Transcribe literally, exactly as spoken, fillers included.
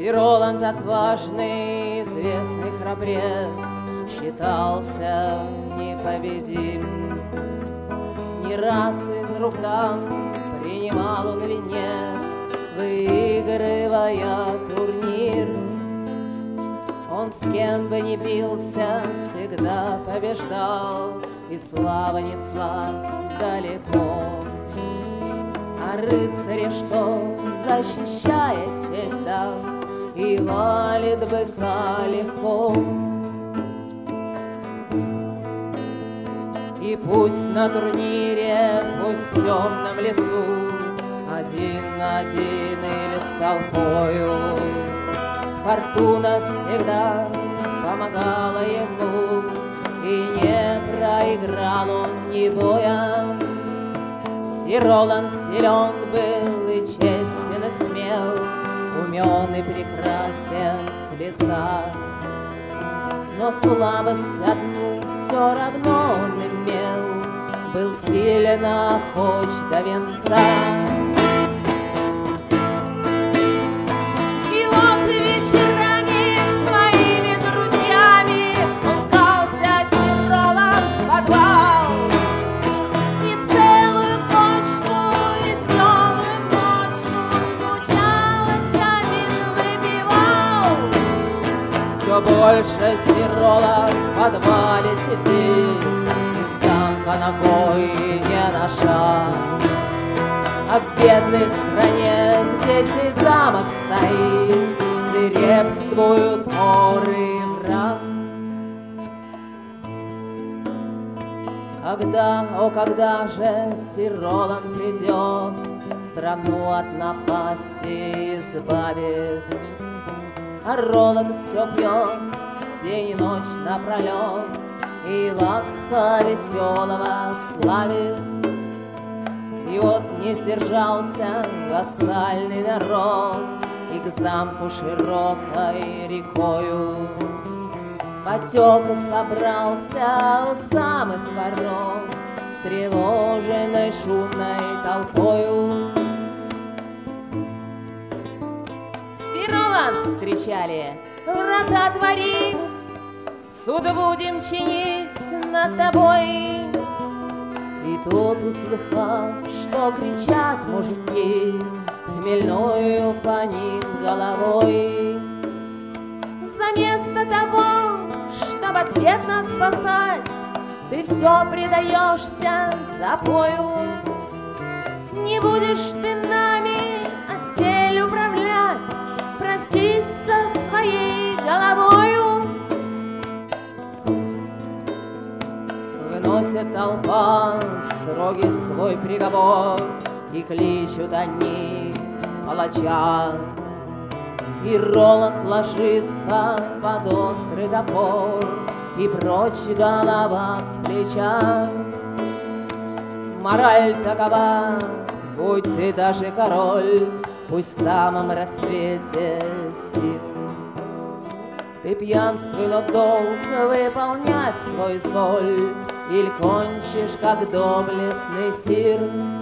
Сир Роланд, отважный, известный храбрец, считался непобедим. Не раз из рук дам принимал он венец, выигрывая турнир. Он с кем бы ни бился, всегда побеждал, и слава неслась далеко. А рыцари, что защищает честь дам, и валит быка легко. И пусть на турнире, пусть в темном лесу, один на один или с толпою, фортуна всегда помогала ему, и не проиграл он ни боя. Сир Роланд силен был и честен и смел, умен и прекрасен с лица. Но слабость одну все равно он имел, был силен, охоч до венца. И вот вечерами своими друзьями спускался сир Роланд в подвал, и целую почку веселую ночку случалось один выпивал. Все больше сир Роланд в подвале сидит, из замка ногой не на шаг. А в бедной стране, где сей замок стоит, свирепствуют вор и враг. Когда, о, когда же сир Роланд придет, страну от напасти избавит? А Роланд все пьет день и ночь напролет, и лакха веселого славит. И вот не сдержался вассальный народ, и к замку широкой рекою потек и собрался у самых ворот с тревоженной шумной толпою. «Сир Роланд!» — скричали, «врата отвори, суд будем чинить над тобой!» И тот, услыхав, что кричат мужики, хмельною поник головой. Заместо того, чтоб ответно спасать, ты все предаешься запою. Не будешь ты нами отсель управлять, простись со своей головою. Выносит толпа строгий свой приговор, и кличут они палача. И Роланд ложится под острый топор, и прочь голова с плеча. Мораль такова, будь ты даже король, пусть в самом рассвете сит. Ты пьянствуй, но долг выполнять свой изволь, или кончишь, как доблестный сир.